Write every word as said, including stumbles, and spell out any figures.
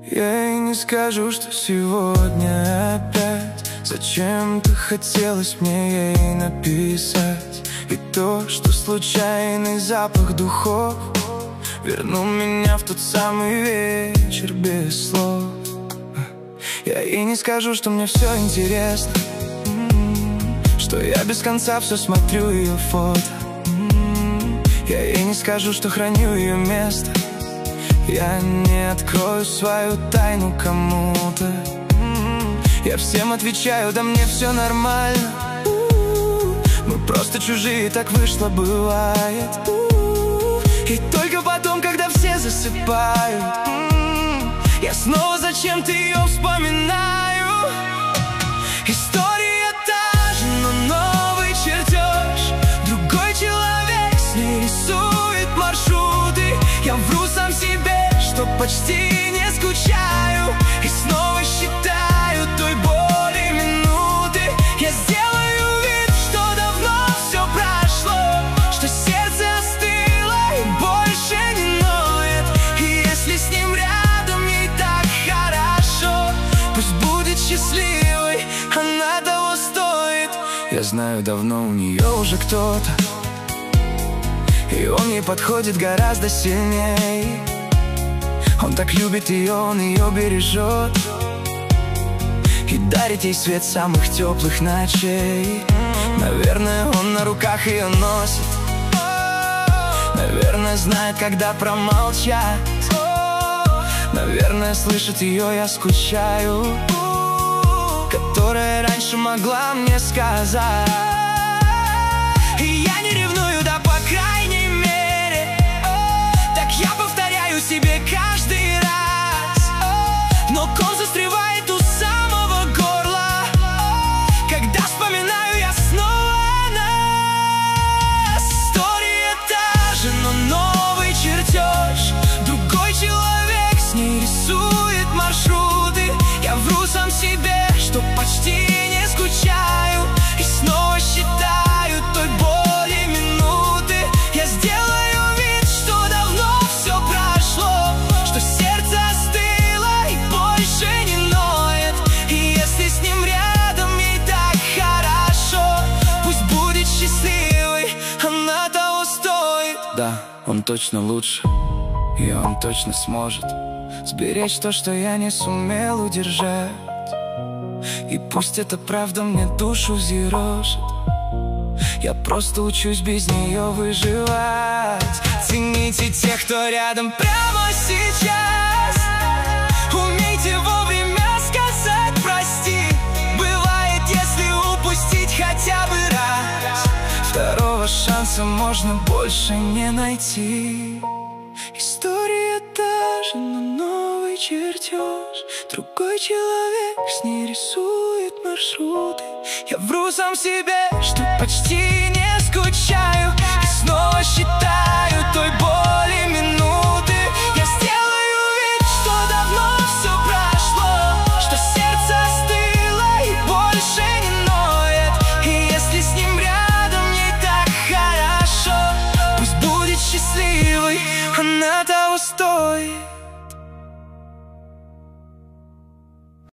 Я и не скажу, что сегодня опять зачем-то хотелось мне ей написать. И то, что случайный запах духов вернул меня в тот самый вечер без слов. Я и не скажу, что мне все интересно, что я без конца все смотрю ее фото. Я и не скажу, что храню ее место. Я не открою свою тайну кому-то. Я всем отвечаю, да мне все нормально. Мы просто чужие, так вышло, бывает. И только потом, когда все засыпают, я снова зачем-то ее вспоминаю. История та же, но новый чертеж. Другой человек с ней рисует маршруты. Я вру сам себе, что почти не скучаю, и снова считаю той боли минуты. Я сделаю вид, что давно все прошло, что сердце остыло и больше не ноет. И если с ним рядом ей так хорошо, пусть будет счастливой, она того стоит. Я знаю, давно у нее уже кто-то, и он ей подходит гораздо сильнее. Он так любит ее, он ее бережет и дарит ей свет самых теплых ночей. Наверное, он на руках ее носит, наверное, знает, когда промолчать. Наверное, слышит ее, я скучаю, которая раньше могла мне сказать. И я не ревную, да по крайней мере, так я повторяю себе каждый раз. Но ком застревает у самого горла, когда вспоминаю я снова нас. История та же, но новый чертеж. Другой человек с ней рисует маршруты. Я вру сам себе, что почти не скучаю, и снова считаю той боли минуты. Я сделаю вид, что давно все прошло, что сердце остыло и больше не ноет. И если с ним рядом ей так хорошо, пусть будет счастливой, она того стоит. Да, он точно лучше, и он точно сможет сберечь то, что я не сумел удержать. И пусть это правда мне душу взъерошит, я просто учусь без нее выживать. Цените тех, кто рядом прямо сейчас. Умейте вовремя сказать прости. Бывает, если упустить хотя бы раз, второго шанса можно больше не найти. История та же, но новый чертеж. Другой человек с ней рисует маршруты. Я вру сам себе, что почти не скучаю, и снова считаю той болью